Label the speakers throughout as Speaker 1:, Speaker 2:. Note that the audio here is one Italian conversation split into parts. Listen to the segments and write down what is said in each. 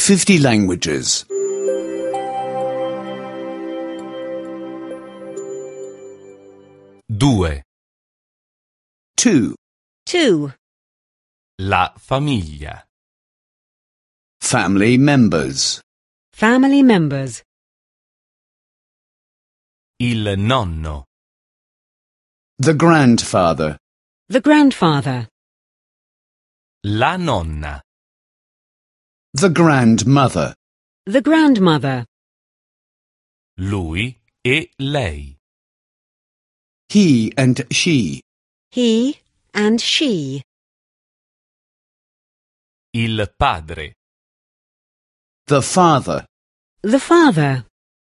Speaker 1: 50 languages.
Speaker 2: 2.
Speaker 1: 2.
Speaker 3: 2.
Speaker 2: La famiglia.
Speaker 1: Family members.
Speaker 3: Family members.
Speaker 2: Il nonno.
Speaker 1: The grandfather.
Speaker 3: The grandfather.
Speaker 2: La nonna.
Speaker 1: The grandmother.
Speaker 3: The grandmother.
Speaker 2: Lui e lei.
Speaker 1: He and she.
Speaker 3: He and she.
Speaker 2: Il padre.
Speaker 1: The father.
Speaker 3: The father.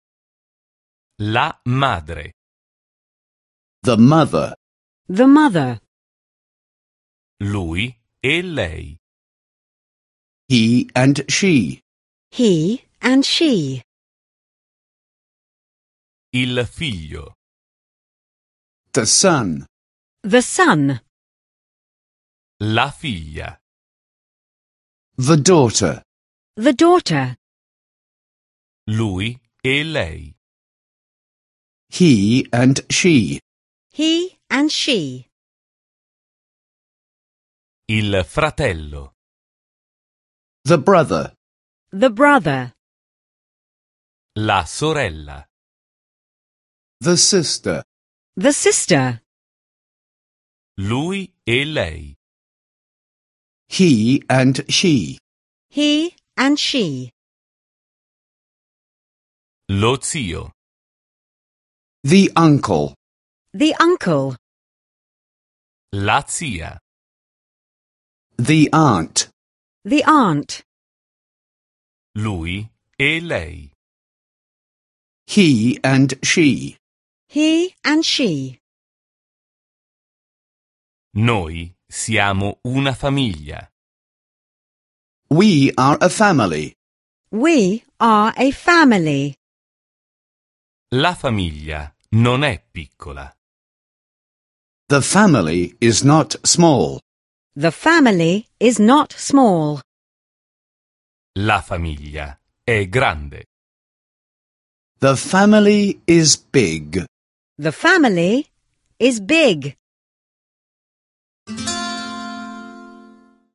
Speaker 2: La madre.
Speaker 1: The mother.
Speaker 3: The mother.
Speaker 2: Lui e lei.
Speaker 1: He and she.
Speaker 3: He and she.
Speaker 2: Il figlio.
Speaker 1: The son.
Speaker 3: The son.
Speaker 2: La figlia.
Speaker 1: The daughter.
Speaker 3: The daughter.
Speaker 2: Lui e lei.
Speaker 1: He and she.
Speaker 3: He and she.
Speaker 2: Il fratello.
Speaker 1: The brother.
Speaker 3: The brother.
Speaker 2: La sorella.
Speaker 1: The sister.
Speaker 3: The sister.
Speaker 2: Lui e lei.
Speaker 1: He and she.
Speaker 3: He and she.
Speaker 2: Lo zio.
Speaker 1: The uncle.
Speaker 3: The uncle.
Speaker 2: La zia.
Speaker 1: The aunt.
Speaker 3: The aunt.
Speaker 2: Lui e lei.
Speaker 1: He and she.
Speaker 3: He and she.
Speaker 2: Noi siamo una famiglia.
Speaker 1: We are a family.
Speaker 3: We are a family.
Speaker 2: La famiglia non è piccola.
Speaker 1: The family is not small.
Speaker 3: The family is not small.
Speaker 2: La famiglia è grande.
Speaker 1: The family is big.
Speaker 3: The family is big.